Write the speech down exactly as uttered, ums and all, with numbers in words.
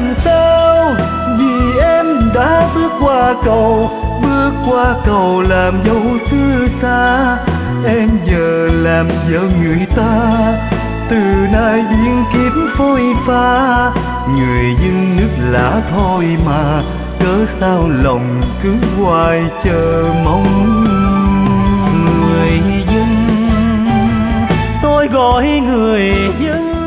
làm sao, vì em đã bước qua cầu, bước qua cầu làm dâu xứ xa. Em giờ làm vợ người ta, từ nay duyên kiếp phôi pha. Người dân nước lạ thôi mà, cớ sao lòng cứ hoài chờ mong. Người dân, tôi gọi người dân